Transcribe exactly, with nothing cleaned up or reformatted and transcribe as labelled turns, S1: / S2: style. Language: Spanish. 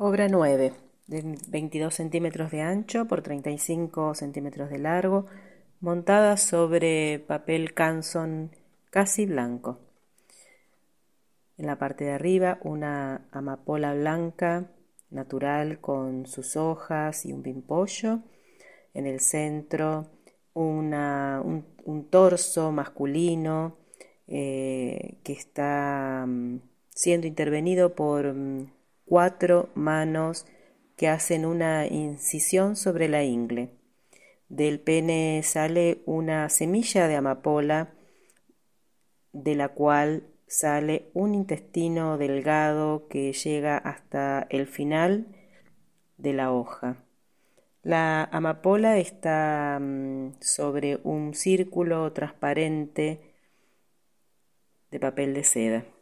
S1: Obra nueve, de veintidós centímetros de ancho por treinta y cinco centímetros de largo, montada sobre papel canson casi blanco. En la parte de arriba una amapola blanca natural con sus hojas y un pimpollo. En el centro una, un, un torso masculino eh, que está um, siendo intervenido por um, cuatro manos que hacen una incisión sobre la ingle. Del pene sale una semilla de amapola, de la cual sale un intestino delgado que llega hasta el final de la hoja. La amapola está um, sobre un círculo transparente de papel de seda.